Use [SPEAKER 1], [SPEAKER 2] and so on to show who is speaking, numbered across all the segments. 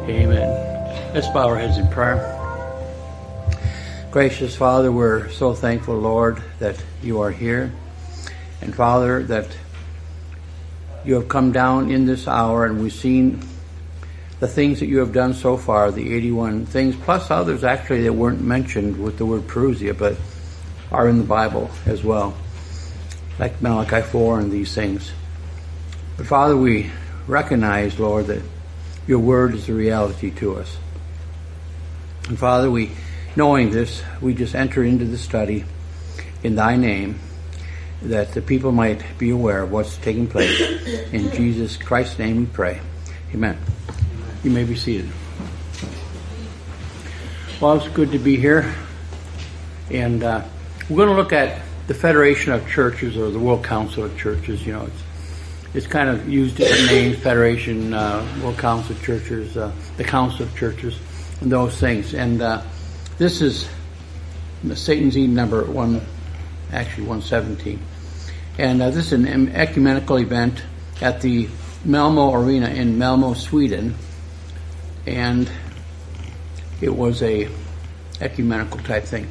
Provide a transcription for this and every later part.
[SPEAKER 1] Amen. Let's bow our heads in prayer. Gracious Father, we're so thankful, Lord, that you are here. And Father, that you have come down in this hour and we've seen the things that you have done so far, the 81 things, plus others actually that weren't mentioned with the word Perusia, but are in the Bible as well, like Malachi 4 and these things. But Father, we recognize, Lord, that your word is a reality to us. And Father, knowing this, we just enter into the study in thy name, that the people might be aware of what's taking place. In Jesus Christ's name we pray. Amen. You may be seated. Well, it's good to be here. And we're going to look at the Federation of Churches, or the World Council of Churches. You know, it's kind of used different names: Federation, World Council of Churches, the Council of Churches, and those things. And this is Satan's Eden number 117. And this is an ecumenical event at the Malmo Arena in Malmo, Sweden. And it was a ecumenical type thing.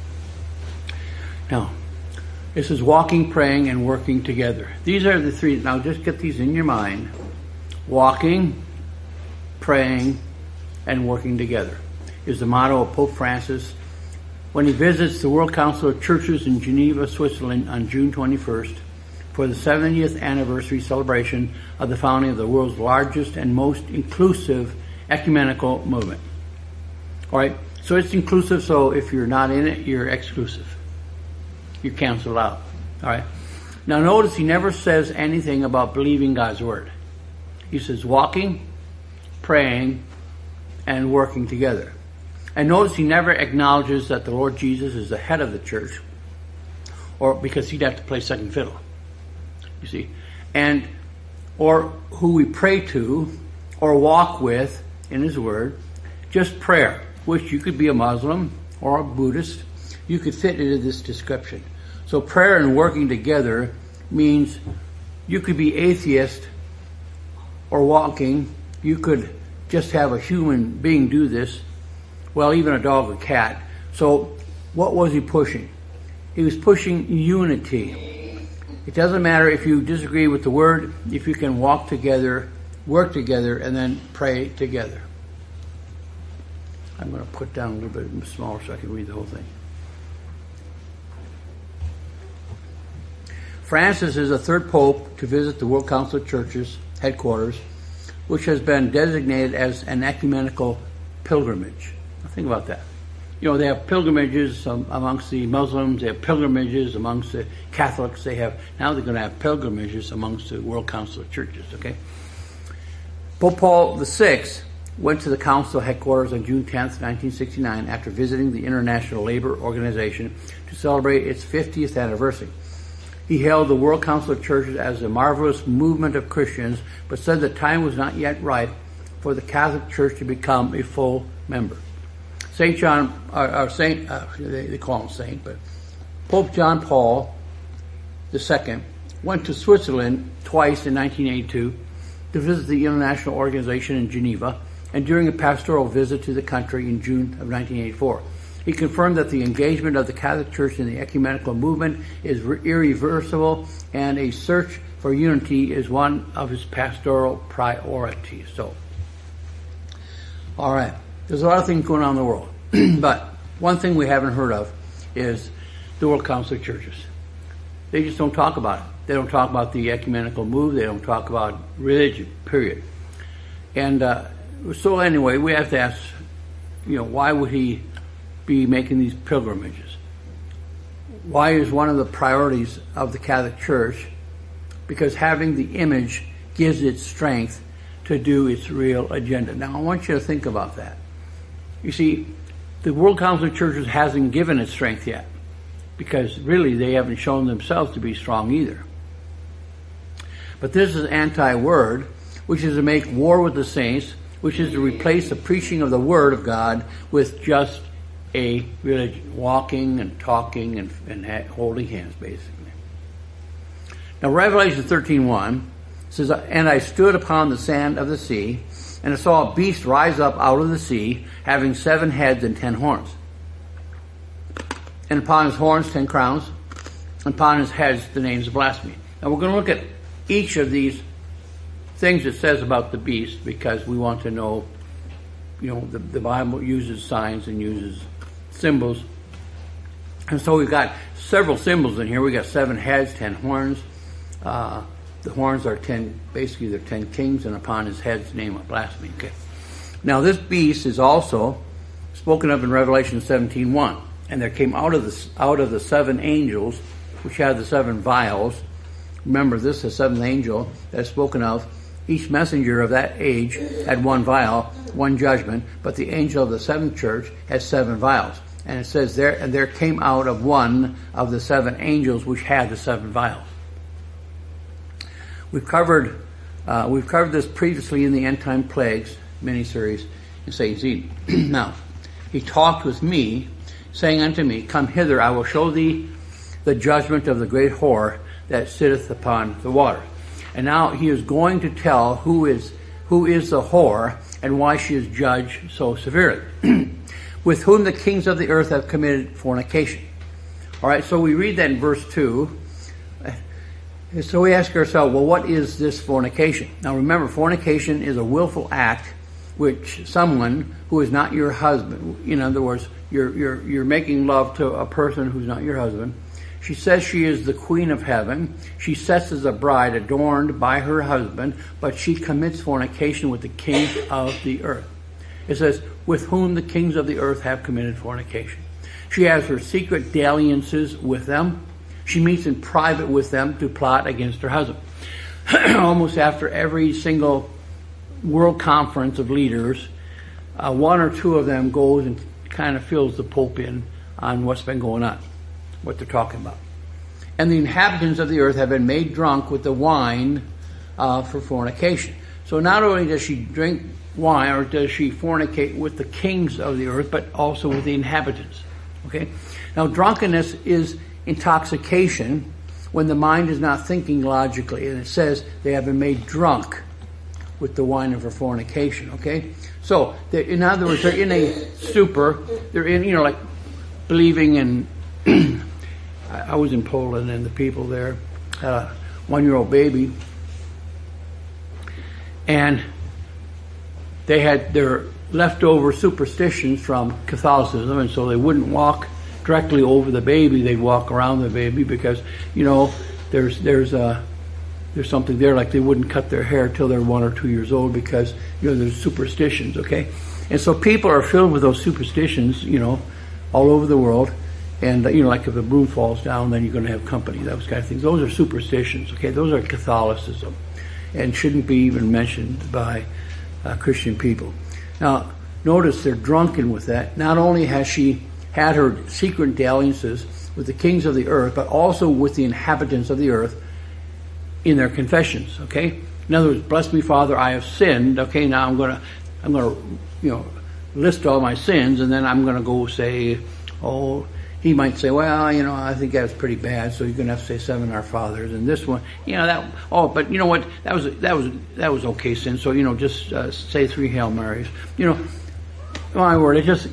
[SPEAKER 1] Now, this is walking, praying, and working together. These are the three. Now, just get these in your mind. Walking, praying, and working together is the motto of Pope Francis when he visits the World Council of Churches in Geneva, Switzerland on June 21st for the 70th anniversary celebration of the founding of the world's largest and most inclusive ecumenical movement. All right, so it's inclusive, so if you're not in it, you're exclusive. You're canceled out. All right. Now notice he never says anything about believing God's word. He says walking, praying, and working together. And notice he never acknowledges that the Lord Jesus is the head of the church, or because he'd have to play second fiddle. You see, or who we pray to or walk with in his word. Just prayer, which you could be a Muslim or a Buddhist. You could fit into this description. So prayer and working together means you could be atheist or walking. You could just have a human being do this. Well, even a dog or cat. So what was he pushing? He was pushing unity. It doesn't matter if you disagree with the word, if you can walk together, work together, and then pray together. I'm going to put down a little bit smaller so I can read the whole thing. Francis is the third pope to visit the World Council of Churches headquarters, which has been designated as an ecumenical pilgrimage. Now think about that. You know, they have pilgrimages amongst the Muslims, they have pilgrimages amongst the Catholics, now they're going to have pilgrimages amongst the World Council of Churches, okay? Pope Paul VI went to the council headquarters on June 10th, 1969, after visiting the International Labor Organization to celebrate its 50th anniversary. He hailed the World Council of Churches as a marvelous movement of Christians, but said the time was not yet ripe for the Catholic Church to become a full member. They call him Saint, but Pope John Paul II went to Switzerland twice in 1982 to visit the international organization in Geneva, and during a pastoral visit to the country in June of 1984. He confirmed that the engagement of the Catholic Church in the ecumenical movement is irreversible, and a search for unity is one of his pastoral priorities. So, all right, there's a lot of things going on in the world, but one thing we haven't heard of is the World Council of Churches. They just don't talk about it. They don't talk about the ecumenical move. They don't talk about religion, period. And so anyway, we have to ask, why would he be making these pilgrimages? Why is one of the priorities of the Catholic Church? Because having the image gives it strength to do its real agenda. Now, I want you to think about that. You see, the World Council of Churches hasn't given it strength yet, because really they haven't shown themselves to be strong either. But this is anti-word, which is to make war with the saints, which is to replace the preaching of the Word of God with just a religion, walking and talking and holding hands, basically. Now, Revelation 13:1 says, "And I stood upon the sand of the sea, And I saw a beast rise up out of the sea, having 7 heads and 10 horns. And upon his horns 10 crowns, and upon his heads the names of blasphemy. Now we're going to look at each of these things it says about the beast, because we want to know, the Bible uses signs and uses symbols. And so we've got several symbols in here. We've got 7 heads, 10 horns. The horns are 10, basically they're 10 kings, and upon his head's name of blasphemy. Okay. Now this beast is also spoken of in Revelation 17:1. And there came out of the 7 angels, which had the 7 vials. Remember, this is the 7th angel that's spoken of. Each messenger of that age had 1 vial, 1 judgment, but the angel of the 7th church has 7 vials. And it says there came out of one of the 7 angels which had the 7 vials. We've covered this previously in the End Time Plagues miniseries in Satan's Eden. Now, he talked with me, saying unto me, Come hither, I will show thee the judgment of the great whore that sitteth upon the water. And now he is going to tell who is the whore and why she is judged so severely. With whom the kings of the earth have committed fornication. All right, so we read that in verse 2. And so we ask ourselves, well, what is this fornication? Now remember, fornication is a willful act which someone who is not your husband, in other words, you're making love to a person who's not your husband. She says she is the queen of heaven. She sits as a bride adorned by her husband, but she commits fornication with the kings of the earth. It says, with whom the kings of the earth have committed fornication. She has her secret dalliances with them. She meets in private with them to plot against her husband. Almost after every single world conference of leaders, 1 or 2 of them goes and kind of fills the Pope in on what's been going on, what they're talking about. And the inhabitants of the earth have been made drunk with the wine for fornication. So not only does she drink wine or does she fornicate with the kings of the earth, but also with the inhabitants. Okay? Now drunkenness is intoxication when the mind is not thinking logically. And it says they have been made drunk with the wine of her fornication. Okay? So, in other words, they're in a stupor. They're in, like believing in... I was in Poland, and the people there had a 1-year-old baby, and they had their leftover superstitions from Catholicism, and so they wouldn't walk directly over the baby. They'd walk around the baby because, there's something there, like they wouldn't cut their hair till they're 1 or 2 years old because, there's superstitions, okay? And so people are filled with those superstitions, all over the world. And, like if a broom falls down, then you're going to have company, those kind of things. Those are superstitions, okay? Those are Catholicism and shouldn't be even mentioned by Christian people. Now, notice they're drunken with that. Not only has she had her secret dalliances with the kings of the earth, but also with the inhabitants of the earth in their confessions, okay? In other words, bless me, Father, I have sinned. Okay, now I'm going to, list all my sins, and then I'm going to go say, he might say, well, I think that's pretty bad, so you're going to have to say 7 Our Fathers, and this one, but you know what, that was okay sin, so, just say 3 Hail Marys. My word, it just,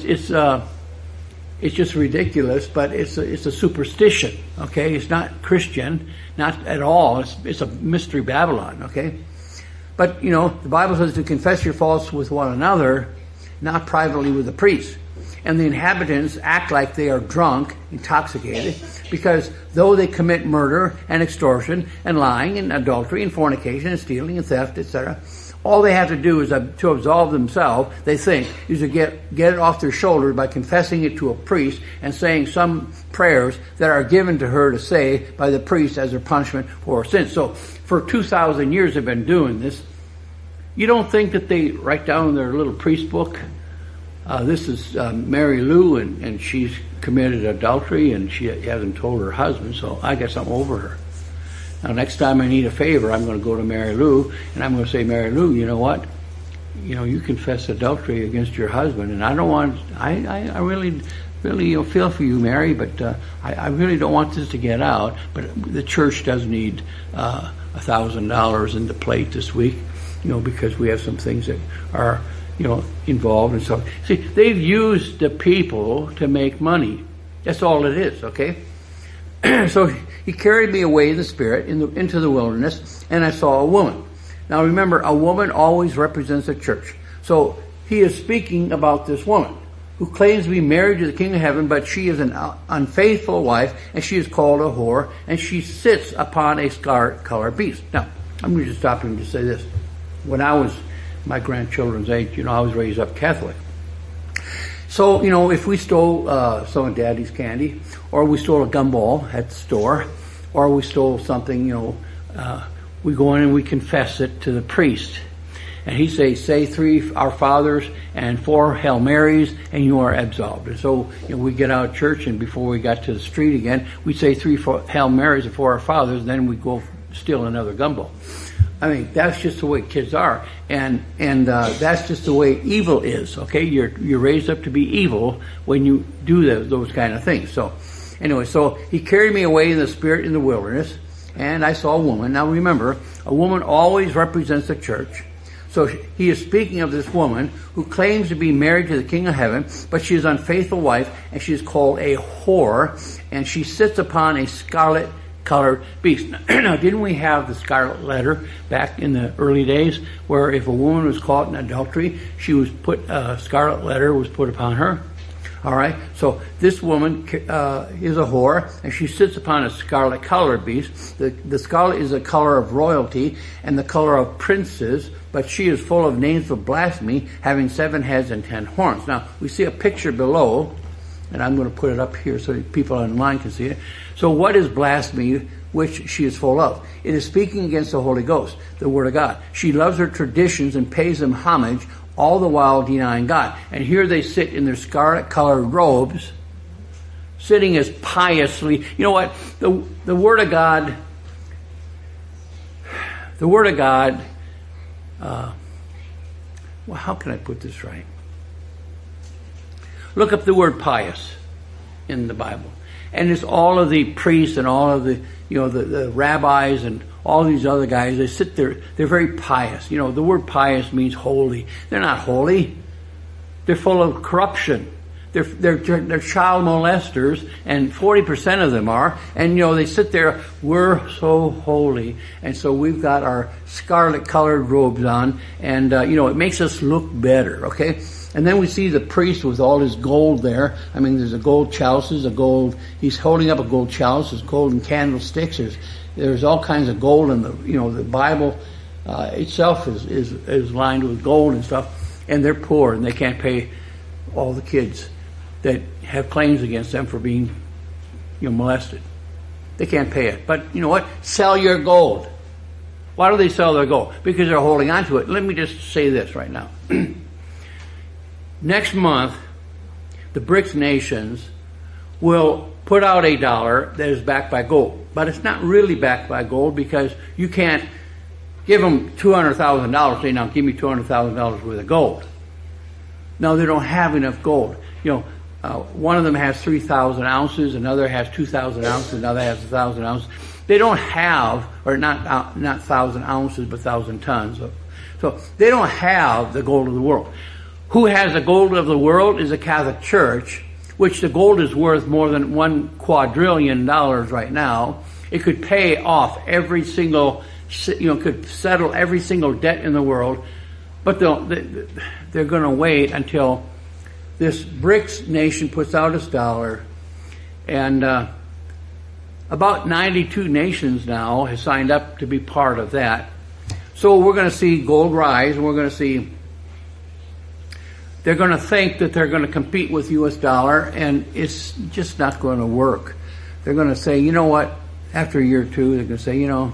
[SPEAKER 1] it's just ridiculous, but it's a superstition, okay? It's not Christian, not at all. It's a mystery Babylon, okay? But, the Bible says to confess your faults with one another, not privately with the priest. And the inhabitants act like they are drunk, intoxicated, because though they commit murder and extortion and lying and adultery and fornication and stealing and theft, etc., all they have to do is to absolve themselves, they think, is to get it off their shoulders by confessing it to a priest and saying some prayers that are given to her to say by the priest as their punishment for her sins. So for 2,000 years they've been doing this. You don't think that they write down in their little priest book, this is Mary Lou, and she's committed adultery, and she hasn't told her husband, so I guess I'm over her. Now, next time I need a favor, I'm going to go to Mary Lou, and I'm going to say, Mary Lou, you know what? You confess adultery against your husband, and I don't want, I really feel for you, Mary, but I really don't want this to get out, but the church does need $1,000 in the plate this week. because we have some things that are, involved and so. See, they've used the people to make money. That's all it is, okay? So he carried me away in the spirit into the wilderness, and I saw a woman. Now remember, a woman always represents a church. So he is speaking about this woman who claims to be married to the King of Heaven, but she is an unfaithful wife, and she is called a whore, and she sits upon a scarlet-colored beast. Now, I'm going to just stop and just say this. When I was my grandchildren's age, I was raised up Catholic. So, if we stole some of Daddy's candy, or we stole a gumball at the store, or we stole something, we go in and we confess it to the priest. And he say 3 Our Fathers and 4 Hail Marys, and you are absolved. And so we get out of church, and before we got to the street again, we say 3 Hail Marys and 4 Our Fathers, and then we go steal another gumball. I mean, that's just the way kids are, and that's just the way evil is. Okay, you're raised up to be evil when you do those kind of things. So, anyway, so he carried me away in the spirit in the wilderness, and I saw a woman. Now remember, a woman always represents the church. So he is speaking of this woman who claims to be married to the King of Heaven, but she is an unfaithful wife, and she is called a whore, and she sits upon a scarlet-colored beast. Now, didn't we have the scarlet letter back in the early days, where if a woman was caught in adultery, she was put scarlet letter was put upon her? All right, so this woman is a whore, and she sits upon a scarlet-colored beast. The scarlet is the color of royalty and the color of princes, but she is full of names of blasphemy, having 7 heads and 10 horns. Now, we see a picture below, and I'm going to put it up here so people online can see it. So what is blasphemy, which she is full of? It is speaking against the Holy Ghost, the Word of God. She loves her traditions and pays them homage, all the while denying God. And here they sit in their scarlet-colored robes, sitting as piously. You know what? The Word of God, well, how can I put this right? Look up the word pious in the Bible. And it's all of the priests and all of the, the rabbis and all these other guys, they sit there, they're very pious. The word pious means holy. They're not holy. They're full of corruption. They're child molesters, and 40% of them are. And, they sit there, we're so holy. And so we've got our scarlet-colored robes on, and, it makes us look better, okay? And then we see the priest with all his gold there. I mean, there's a gold chalices, he's holding up a gold chalice, there's golden candlesticks, there's all kinds of gold, and the Bible itself is lined with gold and stuff, and they're poor, and they can't pay all the kids that have claims against them for being molested. They can't pay it. But you know what? Sell your gold. Why do they sell their gold? Because they're holding on to it. Let me just say this right now. Next month, the BRICS nations will put out a dollar that is backed by gold. But it's not really backed by gold, because you can't give them $200,000, say, now give me $200,000 worth of gold. No, they don't have enough gold. One of them has 3,000 ounces, another has 2,000 ounces, another has 1,000 ounces. They don't have, or not 1,000 ounces, but 1,000 tons. So they don't have the gold of the world. Who has the gold of the world is the Catholic Church, which the gold is worth more than $1 quadrillion right now. It could pay off every single, could settle every single debt in the world, but they're going to wait until this BRICS nation puts out its dollar, and about 92 nations now have signed up to be part of that. So we're going to see gold rise, and we're going to see they're going to think that they're going to compete with U.S. dollar, and it's just not going to work. They're going to say, you know what, after a year or two, they're going to say,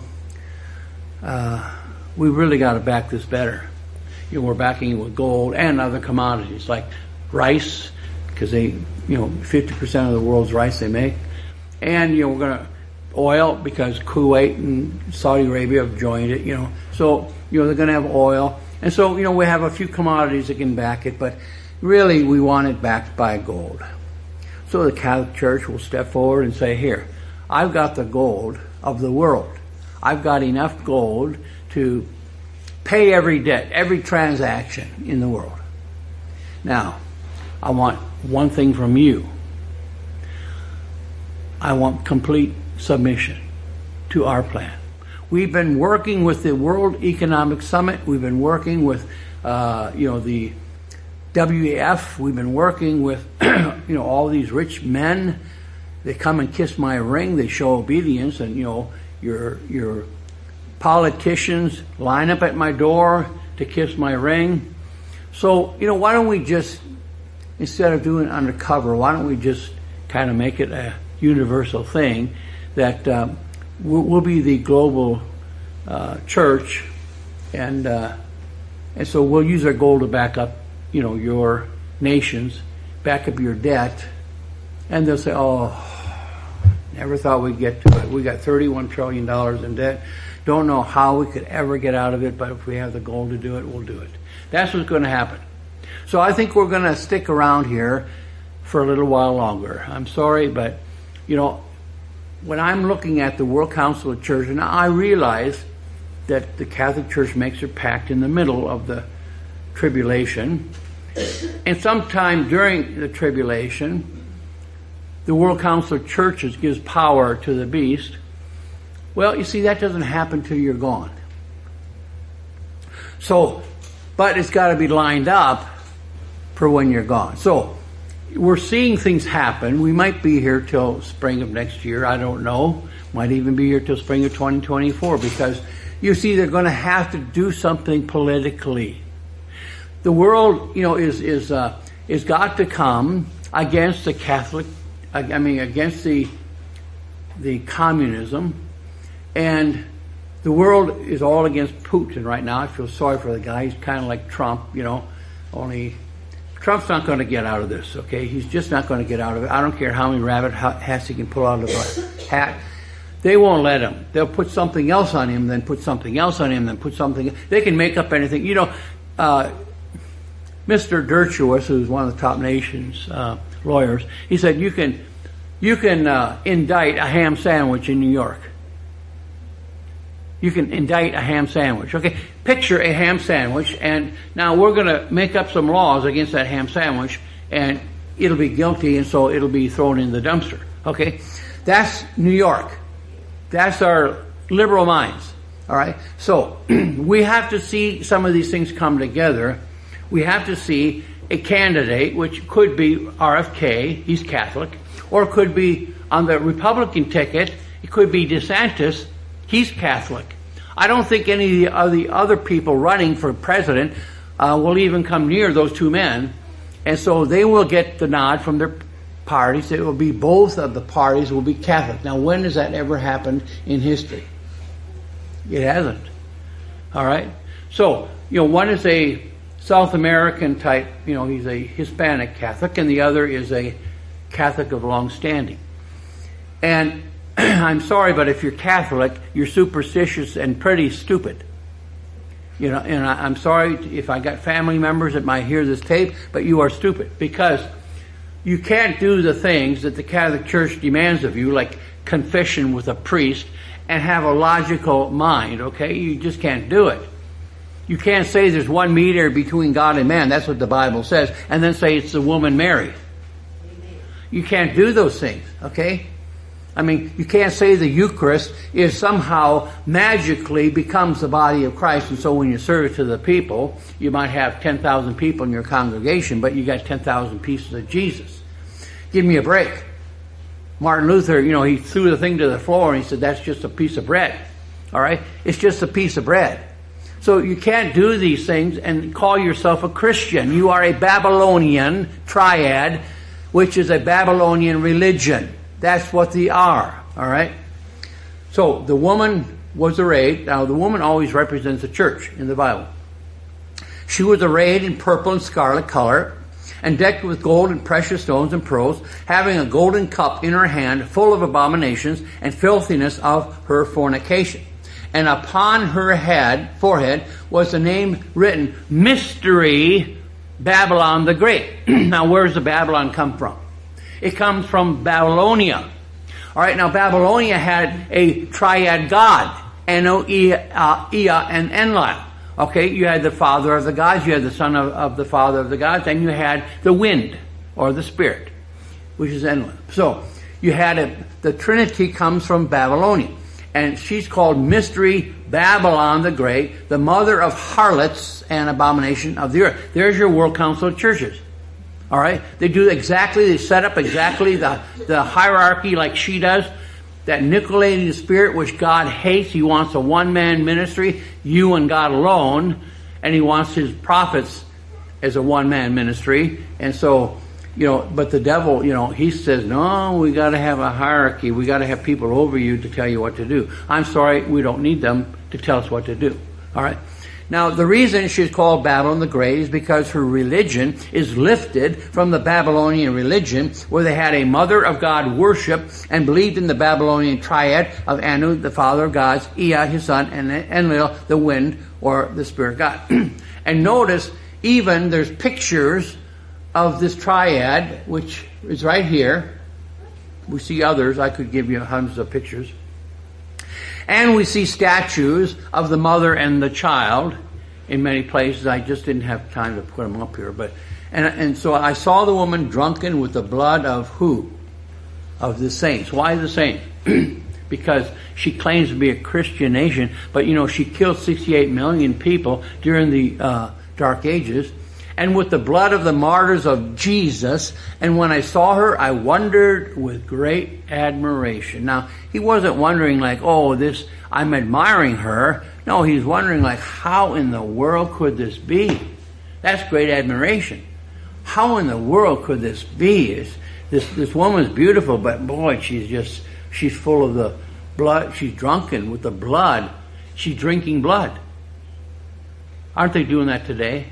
[SPEAKER 1] we really got to back this better. We're backing it with gold and other commodities like rice, because they, 50% of the world's rice they make. And, we're going to oil, because Kuwait and Saudi Arabia have joined it, So, they're going to have oil. And so, we have a few commodities that can back it, but really we want it backed by gold. So the Catholic Church will step forward and say, here, I've got the gold of the world. I've got enough gold to pay every debt, every transaction in the world. Now, I want one thing from you. I want complete submission to our plan. We've been working with the World Economic Summit. We've been working with, the WEF. We've been working with, all these rich men. They come and kiss my ring. They show obedience, and your politicians line up at my door to kiss my ring. So why don't we just, instead of doing it undercover, why don't we just kind of make it a universal thing that we'll be the global church, and so we'll use our gold to back up, your nations, back up your debt, and they'll say, "Oh, never thought we'd get to it. We got $31 trillion in debt. Don't know how we could ever get out of it, but if we have the gold to do it, we'll do it." That's what's going to happen. So I think we're going to stick around here for a little while longer. I'm sorry, but when I'm looking at the World Council of Churches, and I realize that the Catholic Church makes her pact in the middle of the tribulation, and sometime during the tribulation, the World Council of Churches gives power to the beast. Well, you see, that doesn't happen till you're gone. So, but it's got to be lined up for when you're gone. So, we're seeing things happen. We might be here till spring of next year. I don't know. Might even be here till spring of 2024, because you see, they're going to have to do something politically. The world, is got to come against the Catholic. Against the communism, and the world is all against Putin right now. I feel sorry for the guy. He's kind of like Trump, only Trump's not going to get out of this, okay? He's just not going to get out of it. I don't care how many rabbit hats he can pull out of a hat. They won't let him. They'll put something else on him, then put something else on him, then put something. They can make up anything. Mr. Dershowitz, who's one of the top nations lawyers, he said you can indict a ham sandwich in New York. You can indict a ham sandwich. Okay, picture a ham sandwich, and now we're going to make up some laws against that ham sandwich, and it'll be guilty, and so it'll be thrown in the dumpster. Okay, that's New York. That's our liberal minds. All right, so we have to see some of these things come together. We have to see a candidate, which could be RFK, he's Catholic, or it could be on the Republican ticket, it could be DeSantis, he's Catholic. I don't think any of the other people running for president will even come near those two men, and so they will get the nod from their parties. It will be both of the parties will be Catholic. Now, when has that ever happened in history? It hasn't. All right? So, one is a South American type, he's a Hispanic Catholic, and the other is a Catholic of long standing. And I'm sorry, but if you're Catholic, you're superstitious and pretty stupid. And I'm sorry if I got family members that might hear this tape, but you are stupid, because you can't do the things that the Catholic Church demands of you, like confession with a priest, and have a logical mind, okay? You just can't do it. You can't say there's one mediator between God and man. That's what the Bible says. And then say it's the woman Mary. You can't do those things, okay? You can't say the Eucharist is somehow magically becomes the body of Christ, and so when you serve it to the people, you might have 10,000 people in your congregation, but you got 10,000 pieces of Jesus. Give me a break. Martin Luther, he threw the thing to the floor and he said, that's just a piece of bread. All right? It's just a piece of bread. So you can't do these things and call yourself a Christian. You are a Babylonian triad, which is a Babylonian religion. That's what they are. All right? So the woman was arrayed. Now, the woman always represents the church in the Bible. She was arrayed in purple and scarlet color, and decked with gold and precious stones and pearls, having a golden cup in her hand, full of abominations and filthiness of her fornication. And upon her forehead was the name written, Mystery Babylon the Great. Now, where does the Babylon come from? It comes from Babylonia. All right, now Babylonia had a triad god, Ea, and Enlil. Okay, you had the father of the gods, you had the son of the father of the gods, and you had the wind, or the spirit, which is Enlil. So, you had the Trinity comes from Babylonian. And she's called Mystery Babylon the Great, the mother of harlots and abomination of the earth. There's your World Council of Churches. All right? They set up exactly the hierarchy like she does. That Nicolaitating spirit which God hates. He wants a one-man ministry, you and God alone. And he wants his prophets as a one-man ministry. And so, but the devil, he says, no, we got to have a hierarchy. We got to have people over you to tell you what to do. I'm sorry, we don't need them to tell us what to do. All right? Now, the reason she's called Babylon the Great is because her religion is lifted from the Babylonian religion, where they had a mother of God worship and believed in the Babylonian triad of Anu, the father of gods, Ea, his son, and Enlil, the wind, or the spirit of God. And notice, even there's pictures of this triad, which is right here. We see others. I could give you hundreds of pictures. And we see statues of the mother and the child in many places. I just didn't have time to put them up here. And so I saw the woman drunken with the blood of who? Of the saints. Why the saints? Because she claims to be a Christian nation, but she killed 68 million people during the Dark Ages. And with the blood of the martyrs of Jesus. And when I saw her, I wondered with great admiration. Now, he wasn't wondering like, I'm admiring her. No, he's wondering like, how in the world could this be? That's great admiration. How in the world could this be? This woman's beautiful, but boy, she's full of the blood. She's drunken with the blood. She's drinking blood. Aren't they doing that today?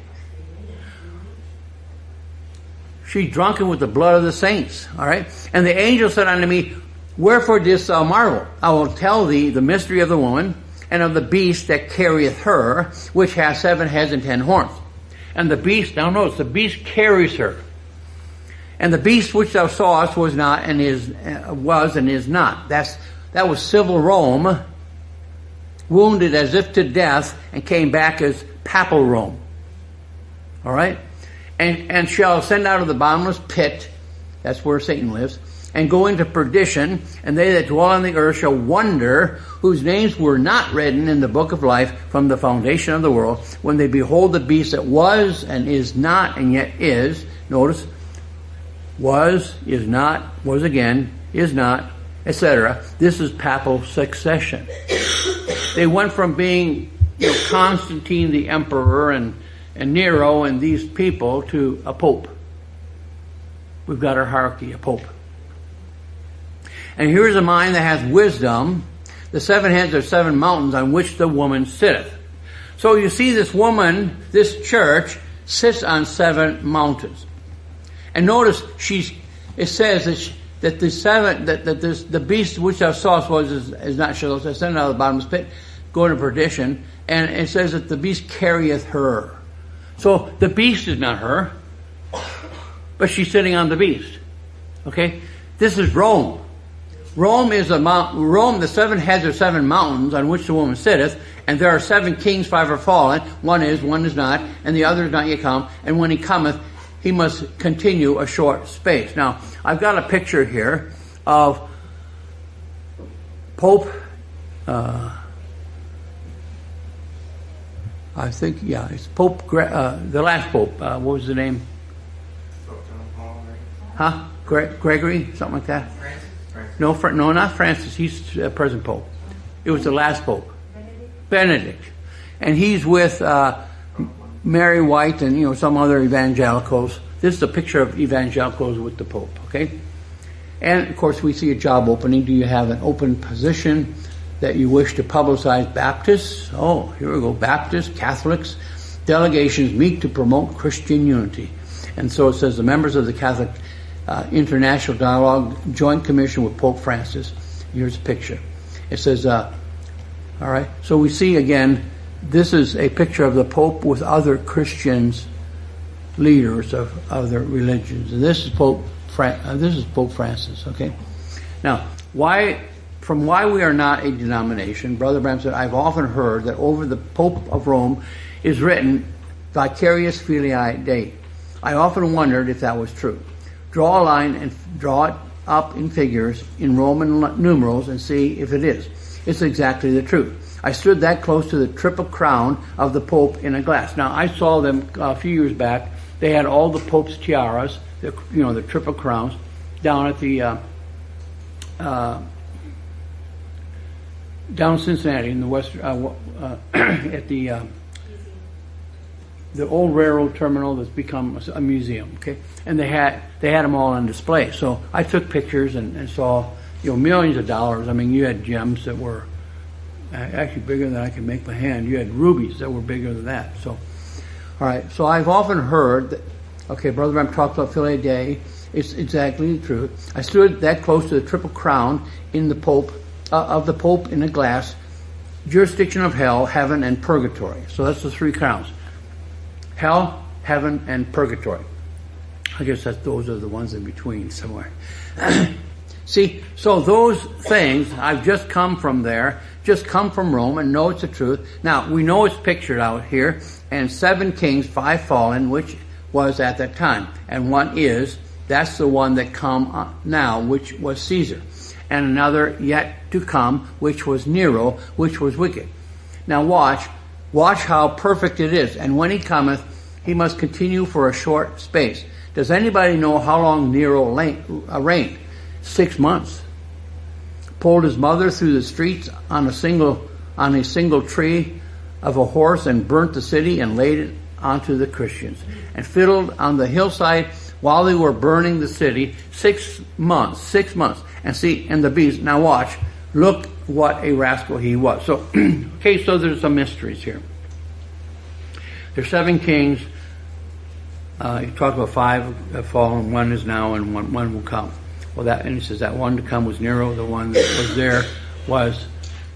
[SPEAKER 1] She's drunken with the blood of the saints. All right? And the angel said unto me, wherefore didst thou marvel? I will tell thee the mystery of the woman and of the beast that carrieth her, which has 7 heads and 10 horns. And the beast, now notice, the beast carries her. And the beast which thou sawest was not and is not. That was civil Rome, wounded as if to death, and came back as papal Rome. All right? And shall ascend out of the bottomless pit, that's where Satan lives, and go into perdition, and they that dwell on the earth shall wonder, whose names were not written in the book of life from the foundation of the world, when they behold the beast that was and is not and yet is. Notice, was, is not, was again, is not, etc. This is papal succession. They went from being Constantine the emperor and Nero and these people to a pope. We've got our hierarchy, a pope. And here's a mind that has wisdom. The 7 heads are 7 mountains on which the woman sitteth. So you see this woman, this church, sits on 7 mountains. And notice it says that the beast which thou sawest is not shall ascend out of the bottomless pit, go into perdition. And it says that the beast carrieth her. So the beast is not her, but she's sitting on the beast. Okay? This is Rome. Rome is Rome, the 7 heads are 7 mountains on which the woman sitteth, and there are 7 kings, 5 are fallen, one is not, and the other is not yet come, and when he cometh, he must continue a short space. Now, I've got a picture here of Pope, I think, it's Pope, the last Pope. What was the name? Huh? Gregory? Something like that? Francis. No, not Francis. He's present Pope. It was the last Pope. Benedict. And he's with Mary White and, some other evangelicals. This is a picture of evangelicals with the Pope, okay? And, of course, we see a job opening. Do you have an open position that you wish to publicize? Baptists? Oh, here we go. Baptists, Catholics, delegations meet to promote Christian unity. And so it says the members of the Catholic International Dialogue Joint Commission with Pope Francis. Here's a picture. It says, all right. So we see again, this is a picture of the Pope with other Christians, leaders of other religions. And this is Pope Francis. Okay. Now, why we are not a denomination, Brother Branham said, I've often heard that over the Pope of Rome, is written Vicarius Filii Dei. I often wondered if that was true. Draw a line and draw it up in figures in Roman numerals and see if it is. It's exactly the truth. I stood that close to the triple crown of the Pope in a glass. Now, I saw them a few years back. They had all the Pope's tiaras, the triple crowns, down at the down Cincinnati in the west at the old railroad terminal that's become a museum. Okay, and they had them all on display. So I took pictures and saw millions of dollars. I mean, you had gems that were actually bigger than I could make my hand. You had rubies that were bigger than that. So, all right. So I've often heard that. Okay, Brother Branham talks about Filii Dei. It's exactly the truth. I stood that close to the triple crown in the Pope of the Pope in a glass, jurisdiction of hell, heaven, and purgatory. So that's the three crowns: hell, heaven, and purgatory. I guess those are the ones in between somewhere. See, so those things, I've just come from there, just come from Rome, and know it's the truth. Now, we know it's pictured out here, and 7 kings, 5 fallen, which was at that time. And one is, that's the one that come now, which was Caesar. And another yet to come, which was Nero, which was wicked. Now watch how perfect it is. And when he cometh, he must continue for a short space. Does anybody know how long Nero reigned? 6 months. Pulled his mother through the streets on a single tree of a horse and burnt the city and laid it onto the Christians. And fiddled on the hillside while they were burning the city 6 months. 6 months. And see, and the beast, now watch, look what a rascal he was. So, okay, so there's some mysteries here. There's 7 kings. You talk about 5 have fallen, 1 is now, and one will come. Well, and he says that one to come was Nero, the one that was there was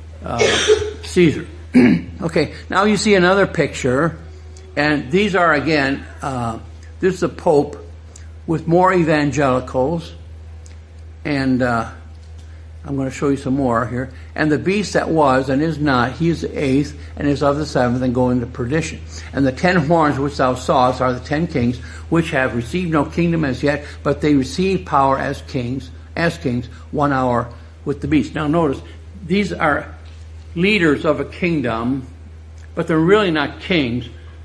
[SPEAKER 1] Caesar. Okay, now you see another picture, and these are again, this is the Pope with more evangelicals, and I'm going to show you some more here. And the beast that was and is not, he is the 8th and is of the 7th and go into perdition. And the 10 horns which thou sawest are the 10 kings, which have received no kingdom as yet, but they receive power as kings 1 hour with the beast. Now notice, these are leaders of a kingdom, but they're really not kings,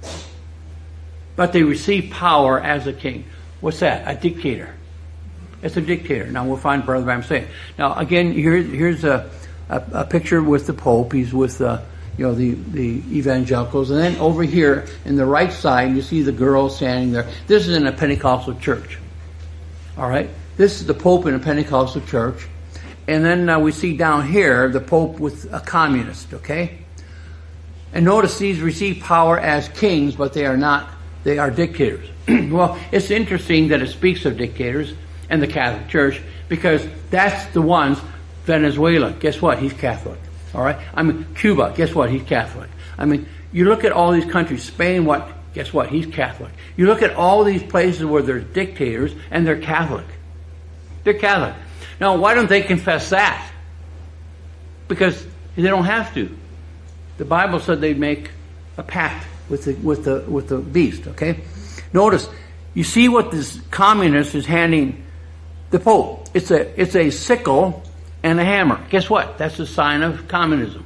[SPEAKER 1] but they receive power as a king. What's that? A dictator. It's a dictator. Now we'll find Brother Branham saying. Now again, here's a picture with the Pope. He's with the evangelicals, and then over here in the right side you see the girl standing there. This is in a Pentecostal church. All right, this is the Pope in a Pentecostal church, and then we see down here the Pope with a communist. Okay, and notice these receive power as kings, but they are not. They are dictators. Well, it's interesting that it speaks of dictators and the Catholic Church, because that's the ones. Venezuela, guess what? He's Catholic. All right? I mean, Cuba, guess what? He's Catholic. I mean, you look at all these countries. Spain, what? Guess what? He's Catholic. You look at all these places where there's dictators and they're Catholic. They're Catholic. Now, why don't they confess that? Because they don't have to. The Bible said they'd make a pact with the beast. Okay? Notice, you see what this communist is handing the Pope. It's a sickle and a hammer. Guess what? That's a sign of communism.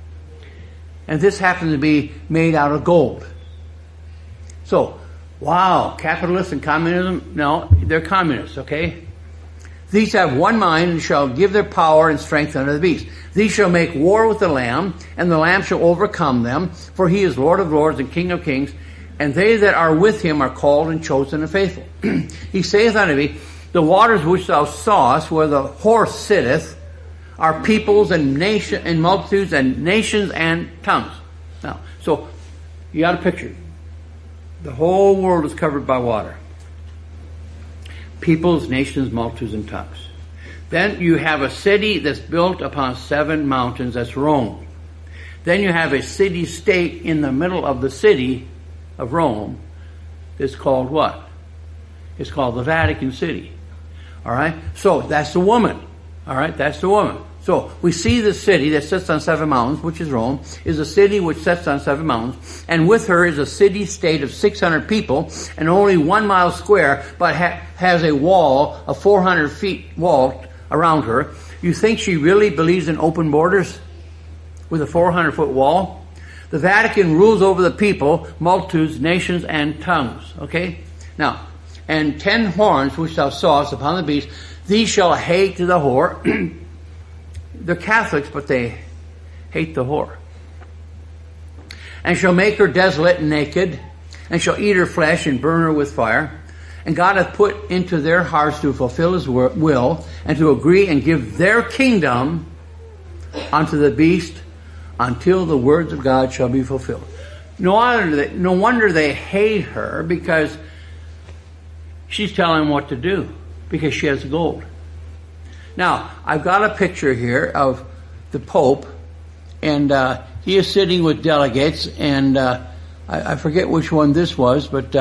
[SPEAKER 1] And this happens to be made out of gold. So, wow, capitalists and communism? No, they're communists, okay? These have one mind and shall give their power and strength unto the beast. These shall make war with the Lamb, and the Lamb shall overcome them, for he is Lord of lords and King of kings, and they that are with him are called and chosen and faithful. He saith unto me, the waters which thou sawest, where the horse sitteth, are peoples and nations and multitudes and nations and tongues. Now, so you got a picture. The whole world is covered by water. Peoples, nations, multitudes, and tongues. Then you have a city that's built upon 7 mountains. That's Rome. Then you have a city-state in the middle of the city of Rome. It's called what? It's called the Vatican City. All right? So that's the woman. All right? That's the woman. So we see the city that sits on 7 mountains, which is Rome, is a city which sits on 7 mountains, and with her is a city-state of 600 people, and only 1 mile square, but has a wall, a 400 feet wall around her. You think she really believes in open borders with a 400-foot wall? The Vatican rules over the people, multitudes, nations, and tongues. Okay? Now, and 10 horns which thou sawest upon the beast, these shall hate the whore. They're Catholics, but they hate the whore. And shall make her desolate and naked, and shall eat her flesh and burn her with fire. And God hath put into their hearts to fulfill his will, and to agree and give their kingdom unto the beast, until the words of God shall be fulfilled. No wonder they hate her, because she's telling them what to do, because she has gold. Now, I've got a picture here of the Pope, and he is sitting with delegates, and I forget which one this was, but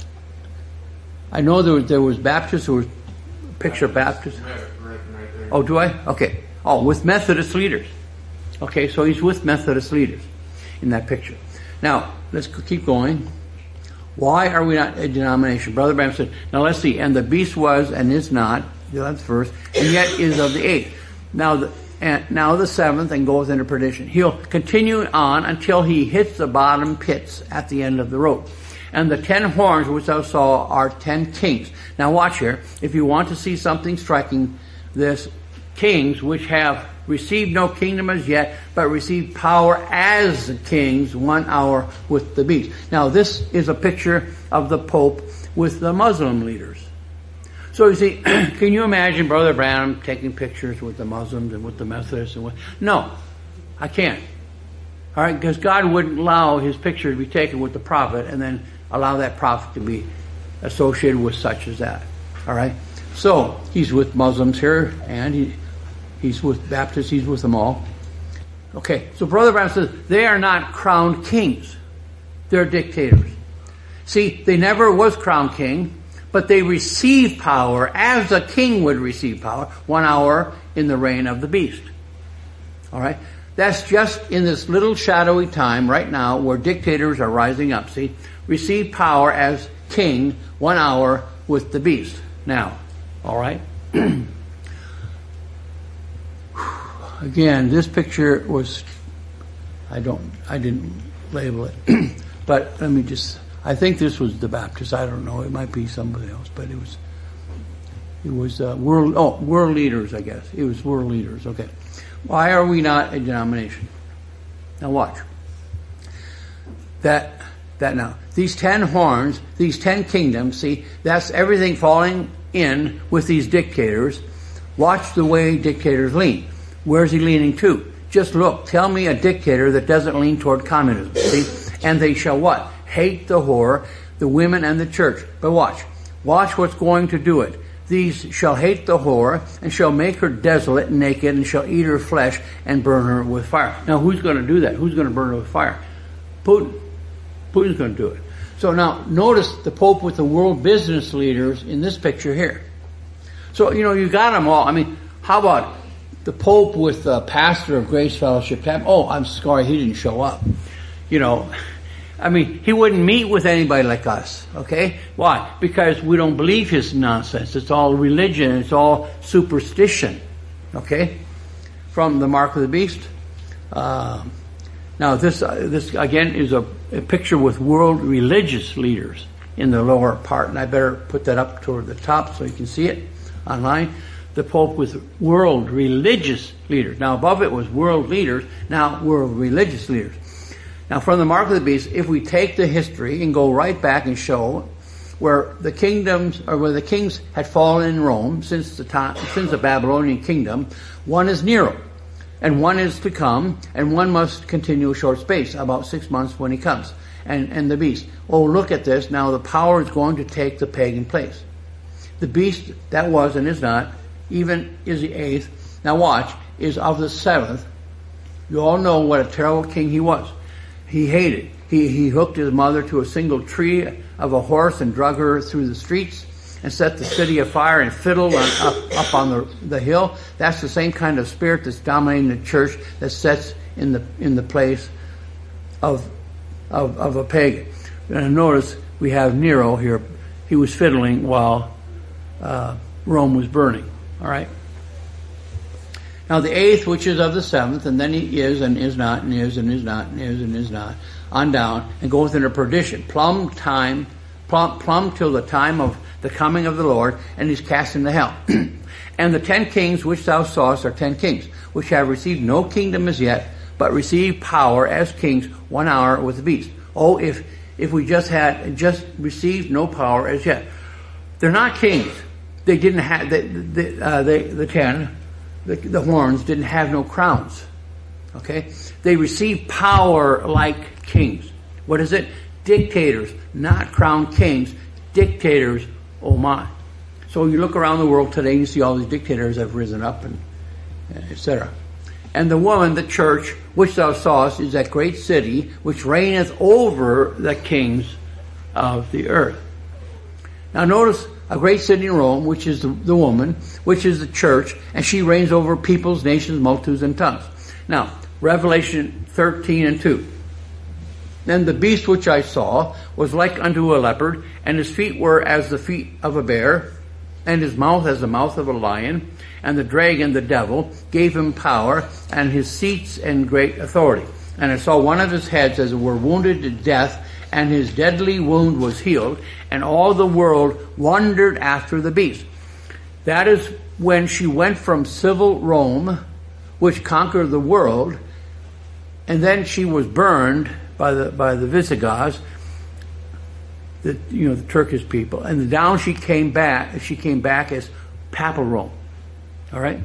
[SPEAKER 1] I know there was Baptists, there was a picture of Baptists. Right there. Oh, do I? Okay. Oh, with Methodist leaders. Okay, so he's with Methodist leaders in that picture. Now, let's keep going. Why are we not a denomination? Brother Branham said, now let's see, and the beast was and is not, the 11th verse, and yet is of the 8th. Now the 7th, and goeth into perdition. He'll continue on until he hits the bottom pits at the end of the road. And the 10 horns which thou saw are 10 kings. Now watch here. If you want to see something striking, this kings which have received no kingdom as yet, but received power as kings 1 hour with the beast. Now this is a picture of the Pope with the Muslim leaders. So you see, can you imagine Brother Branham taking pictures with the Muslims and with the Methodists? No, I can't. All right, because God wouldn't allow his picture to be taken with the prophet and then allow that prophet to be associated with such as that. All right, so he's with Muslims here, and he's with Baptists. He's with them all. Okay, so Brother Branham says they are not crowned kings; they're dictators. See, they never was crowned king. But they receive power as a king would receive power 1 hour in the reign of the beast. All right? That's just in this little shadowy time right now where dictators are rising up. See? Receive power as king 1 hour with the beast. Now, all right? Again, this picture was, I didn't label it. But let me just... I think this was the Baptist. I don't know. It might be somebody else, but it was world leaders, I guess. It was world leaders. Okay. Why are we not a denomination? Now watch. That now. These 10 horns, these 10 kingdoms, see, that's everything falling in with these dictators. Watch the way dictators lean. Where's he leaning to? Just look. Tell me a dictator that doesn't lean toward communism. See? And they shall what? Hate the whore, the women, and the church. But watch. Watch what's going to do it. These shall hate the whore, and shall make her desolate and naked, and shall eat her flesh, and burn her with fire. Now, who's going to do that? Who's going to burn her with fire? Putin. Putin's going to do it. So now, notice the Pope with the world business leaders in this picture here. So, you got them all. I mean, how about the Pope with the pastor of Grace Fellowship? Oh, I'm sorry, he didn't show up. He wouldn't meet with anybody like us, okay? Why? Because we don't believe his nonsense. It's all religion. It's all superstition, okay? From the mark of the beast. Now, this again is a picture with world religious leaders in the lower part, and I better put that up toward the top so you can see it online. The Pope with world religious leaders. Now, above it was world leaders. Now, world religious leaders. Now, from the mark of the beast, if we take the history and go right back and show where the kingdoms, or where the kings had fallen in Rome since the Babylonian kingdom, one is Nero, and one is to come, and one must continue a short space, about 6 months when he comes, and the beast. Oh, look at this. Now, the power is going to take the pagan place. The beast that was and is not, even is the 8th. Now, watch, is of the 7th. You all know what a terrible king he was. He hated. He hooked his mother to a single tree of a horse and drug her through the streets. and set the city afire and fiddled up on the hill. That's the same kind of spirit that's dominating the church, that sets in the place of a pagan. And notice we have Nero here. He was fiddling while Rome was burning. All right. Now the 8th, which is of the 7th, and then he is and is not, and is and is not, and is and is not, on down, and goeth into perdition. Plumb till the time of the coming of the Lord, and he's cast into hell. And the 10 kings which thou sawest are 10 kings, which have received no kingdom as yet, but receive power as kings 1 hour with the beast. Oh, if we just received no power as yet. They're not kings. They didn't have the 10. The horns didn't have no crowns. Okay? They received power like kings. What is it? Dictators, not crowned kings. Dictators, oh my. So you look around the world today and you see all these dictators have risen up, and etc. And the woman, the church, which thou sawest, is that great city which reigneth over the kings of the earth. Now notice, a great city in Rome, which is the woman, which is the church, and she reigns over peoples, nations, multitudes, and tongues. Now, Revelation 13:2. Then the beast which I saw was like unto a leopard, and his feet were as the feet of a bear, and his mouth as the mouth of a lion. And the dragon, the devil, gave him power, and his seats and great authority. And I saw one of his heads as it were wounded to death, and his deadly wound was healed, and all the world wondered after the beast. That is when she went from civil Rome, which conquered the world, and then she was burned by the Visigoths, the Turkish people, and down she came back as Papal Rome. All right?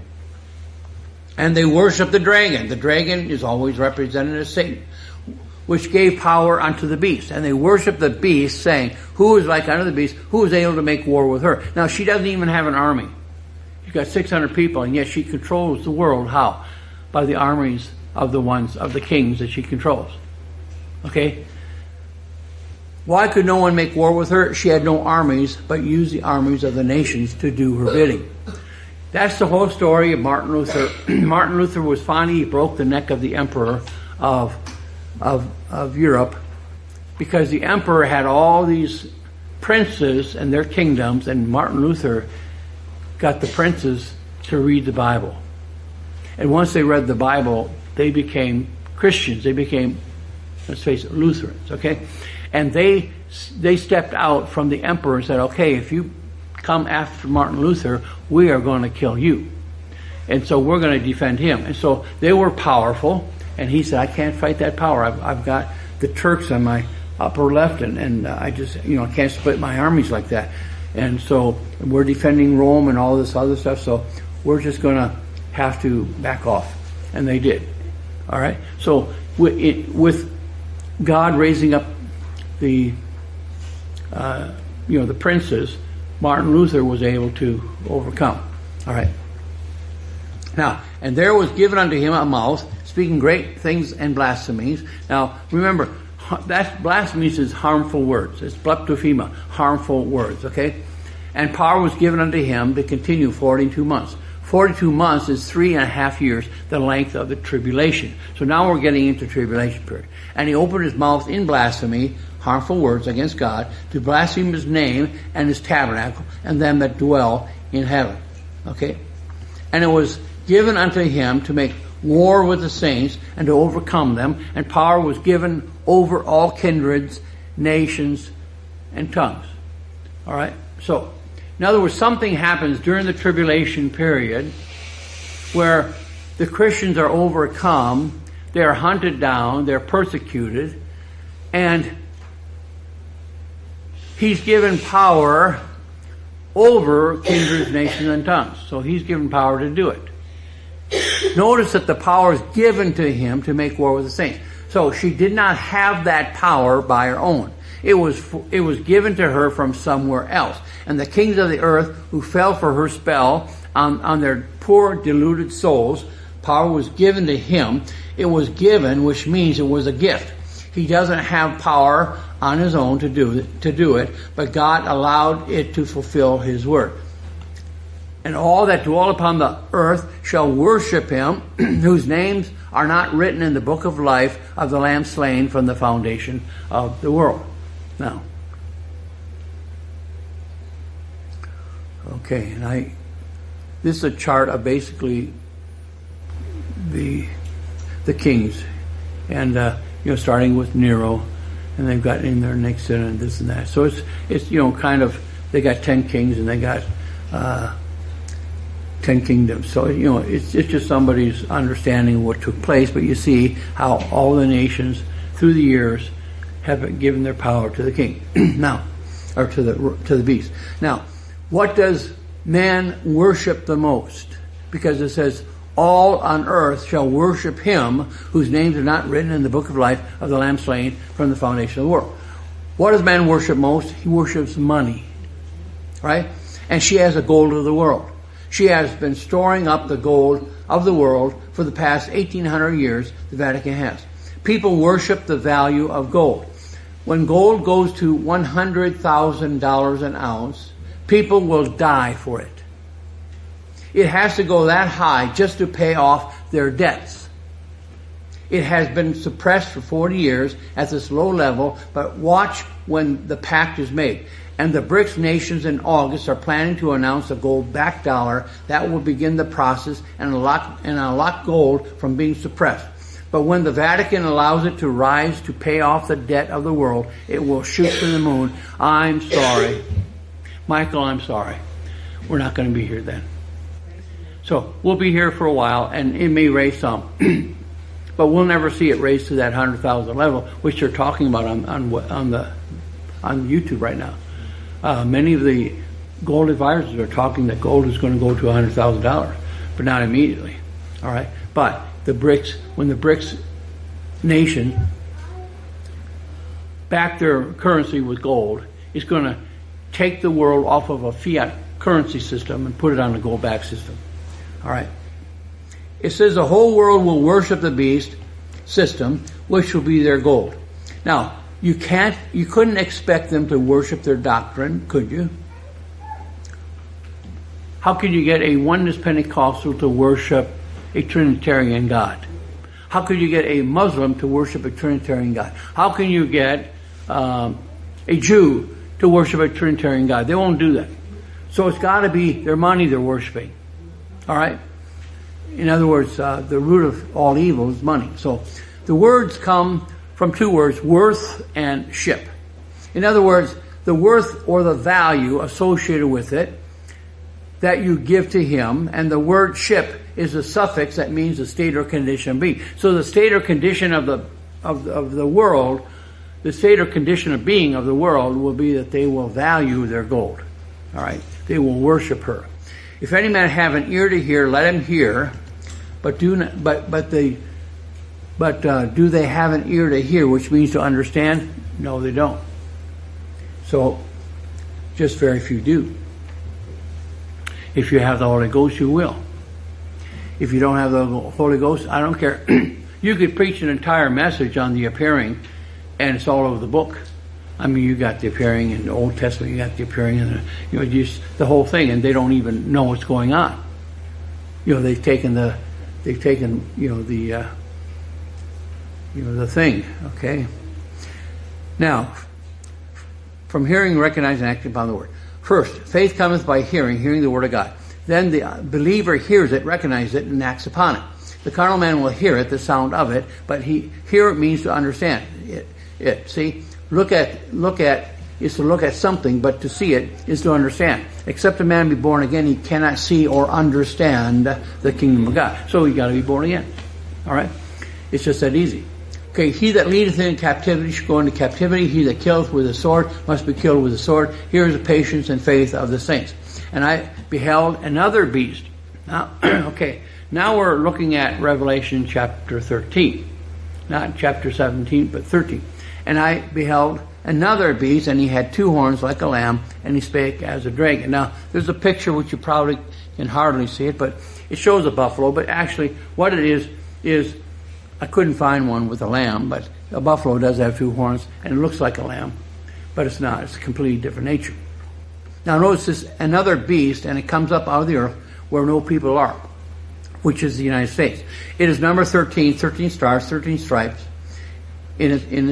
[SPEAKER 1] And they worship the dragon. The dragon is always represented as Satan, which gave power unto the beast. And they worship the beast, saying, who is like unto the beast? Who is able to make war with her? Now, she doesn't even have an army. She's got 600 people, and yet she controls the world. How? By the armies of the kings that she controls. Okay? Why could no one make war with her? She had no armies, but used the armies of the nations to do her bidding. That's the whole story of Martin Luther. Martin Luther was finally, he broke the neck of the emperor of Europe, because the emperor had all these princes and their kingdoms, and Martin Luther got the princes to read the Bible. And once they read the Bible, they became Christians. They became, let's face it, Lutherans, okay? And they stepped out from the emperor and said, okay, if you come after Martin Luther, we are going to kill you. And so we're going to defend him. And so they were powerful, and he said, I can't fight that power. I've got the Turks on my upper left, and I just, I can't split my armies like that. And so we're defending Rome and all this other stuff, so we're just going to have to back off. And they did. All right? So with God raising up the princes, Martin Luther was able to overcome. All right. Now, and there was given unto him a mouth, speaking great things and blasphemies. Now, remember, that blasphemies is harmful words. It's blasphema, harmful words, okay? And power was given unto him to continue 42 months. 42 months is 3.5 years, the length of the tribulation. So now we're getting into tribulation period. And he opened his mouth in blasphemy, harmful words against God, to blaspheme his name and his tabernacle, and them that dwell in heaven. Okay? And it was given unto him to make war with the saints and to overcome them, and power was given over all kindreds, nations, and tongues. All right? So, in other words, something happens during the tribulation period where the Christians are overcome, they're hunted down, they're persecuted, and he's given power over kindreds, nations, and tongues. So he's given power to do it. Notice that the power is given to him to make war with the saints. So she did not have that power by her own. It was given to her from somewhere else. And the kings of the earth who fell for her spell on their poor deluded souls, power was given to him. It was given, which means it was a gift. He doesn't have power on his own to do it, but God allowed it to fulfill his word. And all that dwell upon the earth shall worship him, whose names are not written in the book of life of the Lamb slain from the foundation of the world. Now, okay, and this is a chart of basically the kings, and starting with Nero, and they've got in there Nixon and this and that. So it's kind of, they got 10 kings and they got 10 kingdoms. So it's just somebody's understanding of what took place. But you see how all the nations through the years have given their power to the king now, or to the beast. Now, what does man worship the most? Because it says, all on earth shall worship him whose names are not written in the book of life of the Lamb slain from the foundation of the world. What does man worship most? He worships money. Right? And she has the gold of the world. She has been storing up the gold of the world for the past 1,800 years, the Vatican has. People worship the value of gold. When gold goes to $100,000 an ounce, people will die for it. It has to go that high just to pay off their debts. It has been suppressed for 40 years at this low level, but watch when the pact is made. And the BRICS nations in August are planning to announce a gold-backed dollar that will begin the process and unlock gold from being suppressed. But when the Vatican allows it to rise to pay off the debt of the world, it will shoot to the moon. I'm sorry. Michael, I'm sorry. We're not going to be here then. So we'll be here for a while, and it may raise some. But we'll never see it raise to that 100,000 level, which they're talking about on YouTube right now. Many of the gold advisors are talking that gold is going to go to $100,000, but not immediately. All right, but the BRICS, when the BRICS nation back their currency with gold, is going to take the world off of a fiat currency system and put it on a gold-backed system. All right. It says the whole world will worship the beast system, which will be their gold. Now, you couldn't expect them to worship their doctrine, could you? How could you get a oneness Pentecostal to worship a Trinitarian God? How could you get a Muslim to worship a Trinitarian God? How can you get a Jew to worship a Trinitarian God? They won't do that. So it's got to be their money they're worshiping. All right? In other words, the root of all evil is money. So the words come from two words, worth and ship. In other words, the worth or the value associated with it that you give to him, and the word ship is a suffix that means the state or condition of being. So the state or condition of the world, the state or condition of being of the world will be that they will value their gold. All right? They will worship her. If any man have an ear to hear, let him hear. But do they have an ear to hear, which means to understand? No, they don't. So, just very few do. If you have the Holy Ghost, you will. If you don't have the Holy Ghost, I don't care. You could preach an entire message on the appearing, and it's all over the book. I mean, you got the appearing in the Old Testament, you got the appearing in just the whole thing, and they don't even know what's going on. They've taken the thing. Okay. Now, from hearing, recognize, and acting upon the word. First, faith cometh by hearing the word of God. Then the believer hears it, recognizes it, and acts upon it. The carnal man will hear it, the sound of it, but hear it means to understand it. See? Look at is to look at something, but to see it is to understand. Except a man be born again, he cannot see or understand the kingdom of God. So you got to be born again. All right? It's just that easy. Okay, he that leadeth in captivity shall go into captivity. He that killeth with a sword must be killed with a sword. Here is the patience and faith of the saints. And I beheld another beast. Now, okay, now we're looking at Revelation chapter 13. Not chapter 17, but 13. And I beheld another beast, and he had two horns like a lamb, and he spake as a dragon. Now, there's a picture which you probably can hardly see it, but it shows a buffalo. But actually, what it is I couldn't find one with a lamb, but A buffalo does have two horns, and it looks like a lamb, but it's not. It's a completely different nature. Now notice this, another beast, and it comes up out of the earth where no people are, which is the United States. It is number 13, 13 stars, 13 stripes, and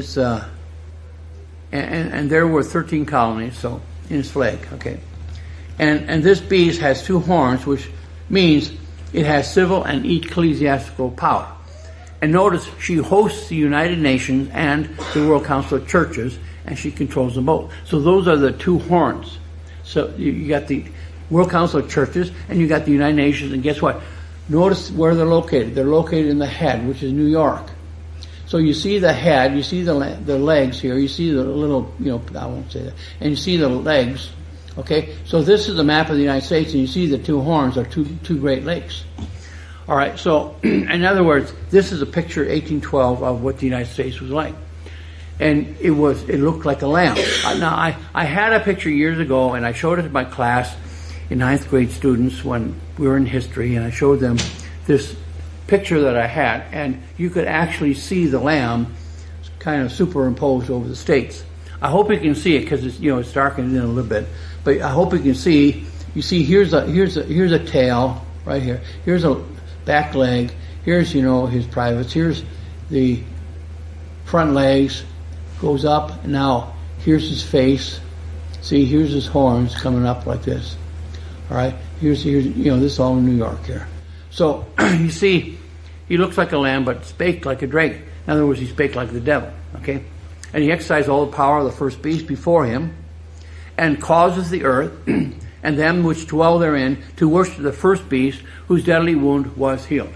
[SPEAKER 1] there were 13 colonies, so in its flag, okay. And this beast has two horns, which means it has civil and ecclesiastical power. And notice she hosts the United Nations and the World Council of Churches, and she controls them both. So those are the two horns. So you got the World Council of Churches, and you got the United Nations, and guess what? Notice where they're located. They're located in the head, which is New York. So you see the head, you see the legs here, you see the little, I won't say that, and you see the legs, okay? So this is a map of the United States, and you see the two horns are two Great Lakes. All right, so in other words, this is a picture, 1812, of what the United States was like. And it looked like a lamb. Now, I had a picture years ago, and I showed it to my class in 9th grade students when we were in history, and I showed them this picture that I had, and you could actually see the lamb kind of superimposed over the states. I hope you can see it because it's darkened in a little bit, but I hope you can see. You see, here's a tail right here. Here's a back leg. Here's his privates. Here's the front legs. Goes up, and now here's his face. See, here's his horns coming up like this. All right, here's this is all in New York here. So you see, he looks like a lamb, but spake like a dragon. In other words, he spake like the devil. Okay, and he exercised all the power of the first beast before him, and causes the earth and them which dwell therein to worship the first beast, whose deadly wound was healed.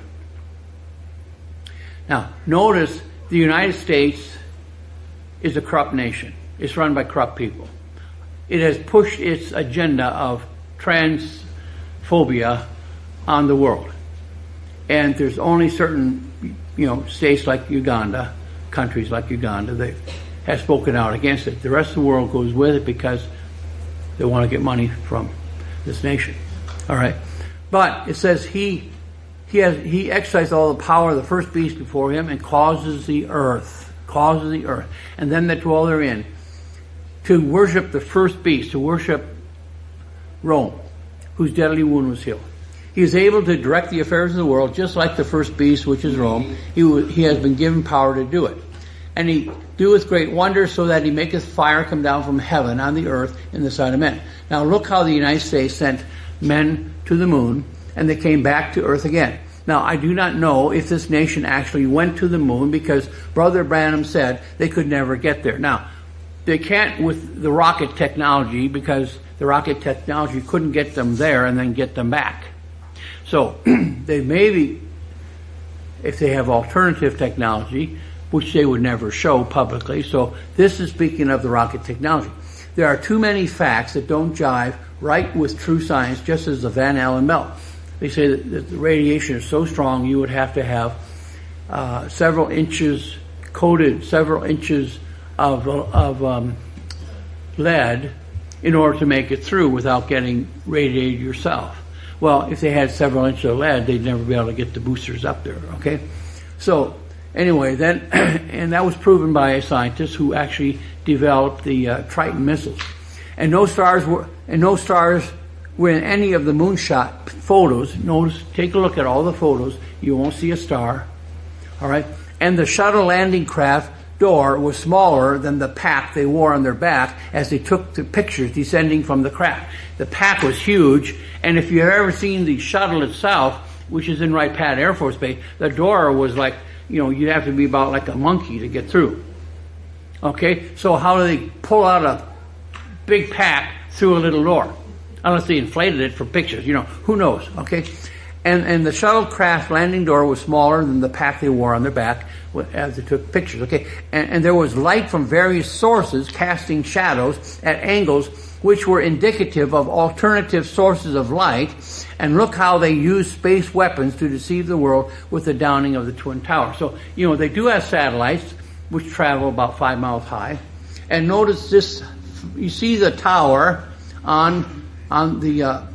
[SPEAKER 1] Now, notice the United States is a corrupt nation. It's run by corrupt people. It has pushed its agenda of transphobia on the world. And there's only certain, states like Uganda, countries like Uganda, that have spoken out against it. The rest of the world goes with it because they want to get money from this nation. All right. But it says he exercised all the power of the first beast before him and causes the earth, and them that dwell therein, to worship the first beast, to worship Rome, whose deadly wound was healed. He is able to direct the affairs of the world, just like the first beast, which is Rome. He has been given power to do it. And he doeth great wonders, so that he maketh fire come down from heaven on the earth in the sight of men. Now look how the United States sent men to the moon, and they came back to earth again. Now, I do not know if this nation actually went to the moon, because Brother Branham said they could never get there. Now, they can't with the rocket technology, because the rocket technology couldn't get them there and then get them back. So, they maybe, if they have alternative technology, which they would never show publicly. So, this is speaking of the rocket technology. There are too many facts that don't jive right with true science, just as the Van Allen belt. They say that the radiation is so strong you would have to have several inches of lead in order to make it through without getting radiated yourself. Well, if they had several inches of lead, they'd never be able to get the boosters up there, okay? So, anyway, then, and that was proven by a scientist who actually developed the Triton missiles. And no stars were in any of the moonshot photos. Notice, take a look at all the photos. You won't see a star. All right? And the shuttle landing craft door was smaller than the pack they wore on their back as they took the pictures descending from the craft. The pack was huge, and if you've ever seen the shuttle itself, which is in Wright-Patt Air Force Base, the door was like, you'd have to be about like a monkey to get through. Okay? So how do they pull out a big pack through a little door? Unless they inflated it for pictures, who knows, okay? And the shuttlecraft landing door was smaller than the pack they wore on their back as they took pictures, okay? And there was light from various sources casting shadows at angles which were indicative of alternative sources of light. And look how they use space weapons to deceive the world with the downing of the Twin Towers. So, they do have satellites which travel about 5 miles high. And notice this, you see the tower on the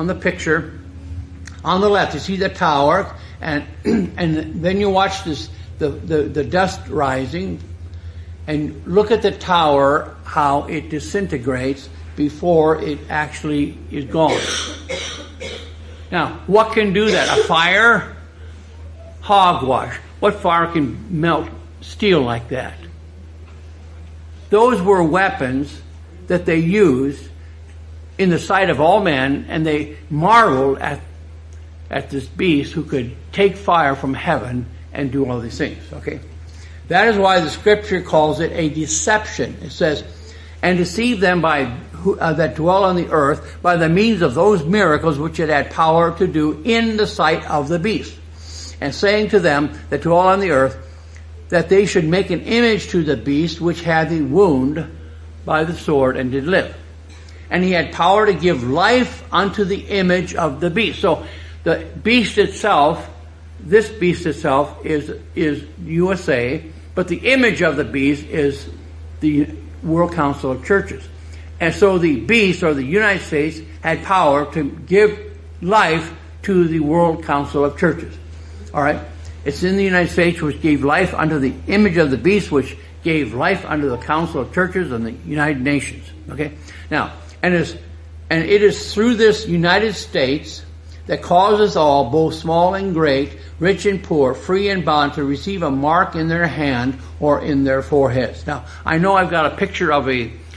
[SPEAKER 1] picture on the left. You see the tower, and then you watch this the dust rising, and look at the tower, how it disintegrates before it actually is gone. Now, what can do that? A fire? Hogwash. What fire can melt steel like that? Those were weapons that they used in the sight of all men, and they marveled at this beast who could take fire from heaven and do all these things. Okay, that is why the Scripture calls it a deception. It says, "And deceive them that dwell on the earth by the means of those miracles which it had power to do in the sight of the beast, and saying to them that dwell on the earth, that they should make an image to the beast which had the wound by the sword and did live. And he had power to give life unto the image of the beast." So the beast itself, this beast itself is USA, but the image of the beast is the World Council of Churches. And so the beast, or the United States, had power to give life to the World Council of Churches. All right? It's in the United States, which gave life unto the image of the beast, which gave life unto the Council of Churches and the United Nations. Okay? Now, and it is through this United States that causes all, both small and great, rich and poor, free and bond, to receive a mark in their hand or in their foreheads. Now, I know I've got a picture of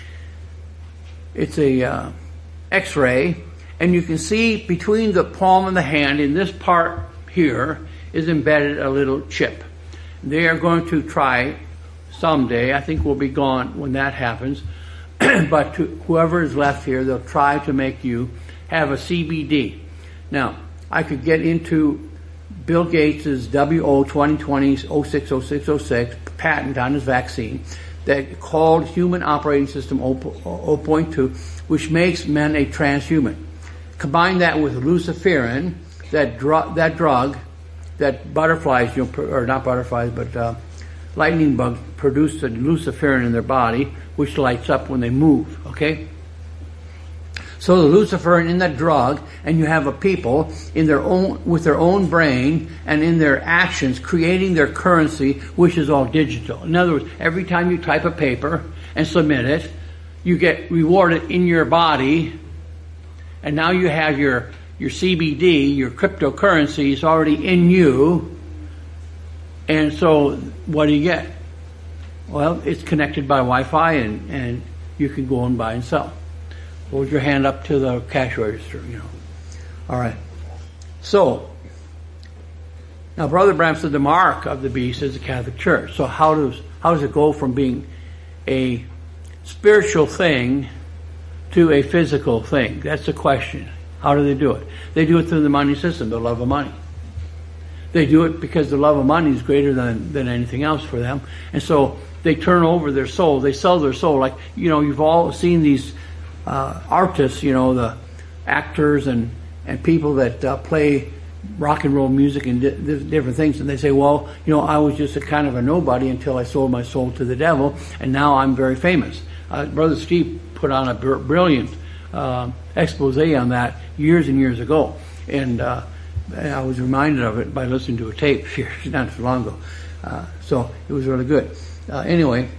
[SPEAKER 1] it's a X-ray, and you can see between the palm and the hand, in this part here, is embedded a little chip. They are going to try someday, I think we'll be gone when that happens, but to whoever is left here, they'll try to make you have a CBD. Now, I could get into Bill Gates' WO 2020-060606 patent on his vaccine that called Human Operating System 0.2, which makes men a transhuman. Combine that with luciferin, that drug that butterflies, or not butterflies, but lightning bugs produce the luciferin in their body, which lights up when they move, okay? So the luciferin in that drug, and you have a people with their own brain and in their actions creating their currency, which is all digital. In other words, every time you type a paper and submit it, you get rewarded in your body, and now you have your CBD, your cryptocurrency is already in you. And so what do you get? Well, it's connected by Wi-Fi, and you can go and buy and sell. Hold your hand up to the cash register, All right. So, now Brother Branham said the mark of the beast is the Catholic Church. So how does it go from being a spiritual thing to a physical thing? That's the question. How do they do it? They do it through the money system, the love of money. They do it because the love of money is greater than anything else for them. And so they turn over their soul. They sell their soul. Like, you've all seen these artists, the actors and people that play rock and roll music and different things. And they say, well, I was just a kind of a nobody until I sold my soul to the devil, and now I'm very famous. Brother Steve put on a brilliant expose on that years and years ago, and I was reminded of it by listening to a tape here not so long ago. So it was really good. Anyway,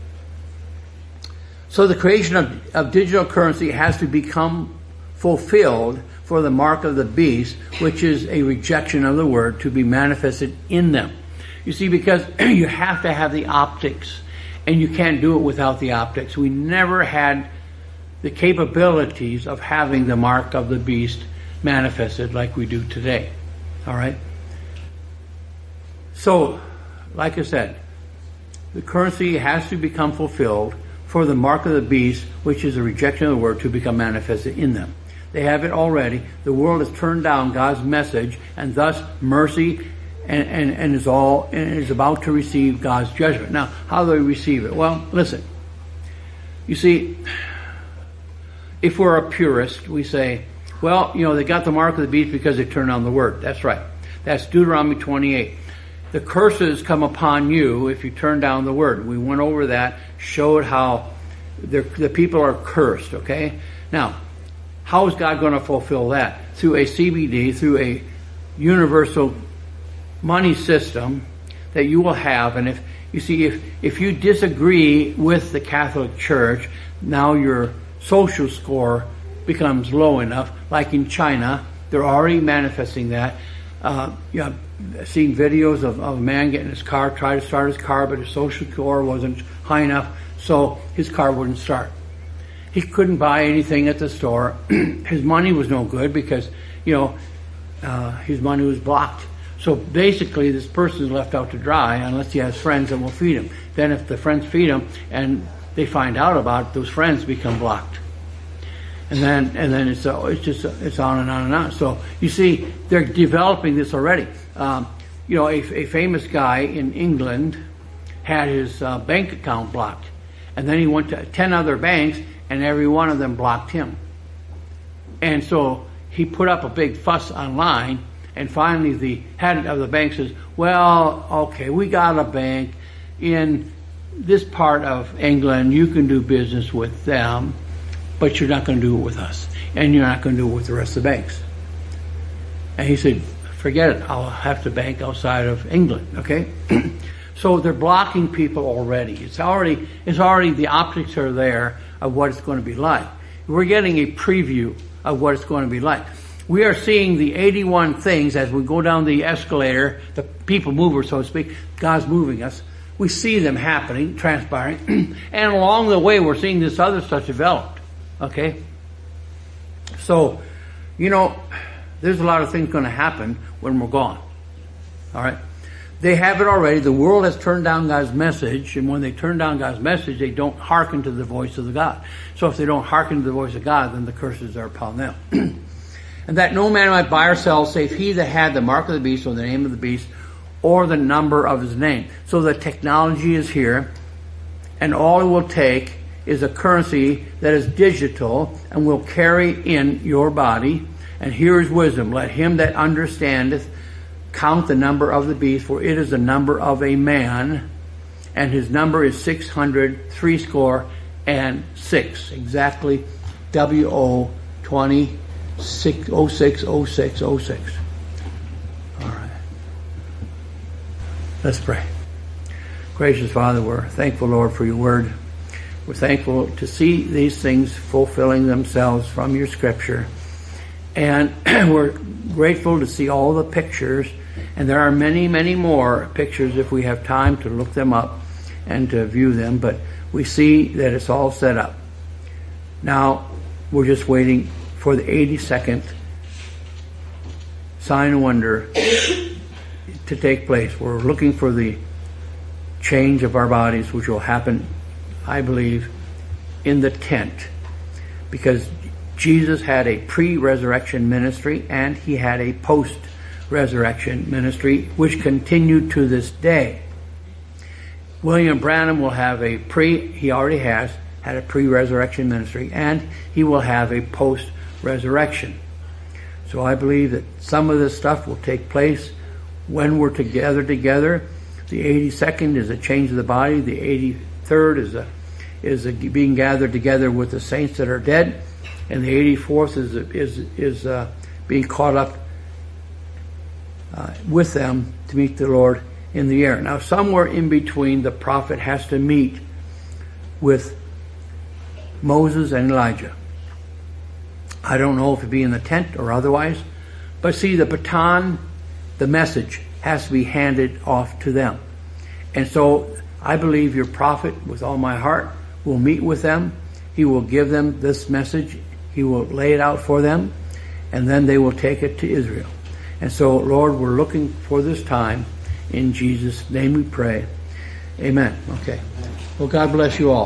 [SPEAKER 1] so the creation of digital currency has to become fulfilled for the mark of the beast, which is a rejection of the word, to be manifested in them. You see, because you have to have the optics, and you can't do it without the optics. We never had the capabilities of having the mark of the beast manifested like we do today. All right? So, like I said, the currency has to become fulfilled for the mark of the beast, which is a rejection of the word, to become manifested in them. They have it already. The world has turned down God's message, and thus mercy and is about to receive God's judgment. Now, how do they receive it? Well, listen. You see, if we're a purist, we say, well, they got the mark of the beast because they turned on the word. That's right. That's Deuteronomy 28. The curses come upon you if you turn down the word. We went over that, showed how the people are cursed, okay? Now, how is God going to fulfill that? Through a CBD, through a universal money system that you will have. And if you disagree with the Catholic Church, now your social score becomes low enough. Like in China, they're already manifesting that. I've seen videos of a man getting his car, tried to start his car, but his social score wasn't high enough, so his car wouldn't start. He couldn't buy anything at the store. His money was no good because, his money was blocked. So basically, this person is left out to dry unless he has friends that will feed him. Then if the friends feed him and they find out about it, those friends become blocked. And then it's on and on and on. So you see, they're developing this already. A famous guy in England had his bank account blocked, and then he went to 10 other banks, and every one of them blocked him. And so he put up a big fuss online, and finally the head of the bank says, "Well, okay, we got a bank in this part of England. You can do business with them, but you're not going to do it with us, and you're not going to do it with the rest of the banks." And he said, "Forget it. I'll have to bank outside of England." Okay, so they're blocking people already. It's already the optics are there of what it's going to be like. We're getting a preview of what it's going to be like. We are seeing the 81 things as we go down the escalator, the people mover, so to speak. God's moving us. We see them happening, transpiring, and along the way we're seeing this other stuff developed. Okay? So, there's a lot of things going to happen when we're gone. All right? They have it already. The world has turned down God's message, and when they turn down God's message, they don't hearken to the voice of the God. So if they don't hearken to the voice of God, then the curses are upon them. And that no man might buy or sell, save he that had the mark of the beast, or the name of the beast, or the number of his name. So the technology is here, and all it will take is a currency that is digital and will carry in your body. And here is wisdom. Let him that understandeth count the number of the beast, for it is the number of a man, and his number is 666. Exactly WO 20060606. All right. Let's pray. Gracious Father, we're thankful, Lord, for your word. We're thankful to see these things fulfilling themselves from your scripture. And we're grateful to see all the pictures. And there are many, many more pictures if we have time to look them up and to view them. But we see that it's all set up. Now, we're just waiting for the 82nd sign and wonder to take place. We're looking for the change of our bodies, which will happen, I believe, in the tent. Because Jesus had a pre-resurrection ministry and he had a post-resurrection ministry, which continued to this day. William Branham will have he already had a pre-resurrection ministry, and he will have a post-resurrection. So I believe that some of this stuff will take place when we're together. The 82nd is a change of the body. The 83rd is being gathered together with the saints that are dead. And the 84th is being caught up with them to meet the Lord in the air. Now, somewhere in between, the prophet has to meet with Moses and Elijah. I don't know if it'd be in the tent or otherwise, but see, the baton, the message, has to be handed off to them. And so I believe your prophet, with all my heart, will meet with them. He will give them this message. He will lay it out for them, and then they will take it to Israel. And so, Lord, we're looking for this time. In Jesus' name we pray. Amen. Okay. Well, God bless you all.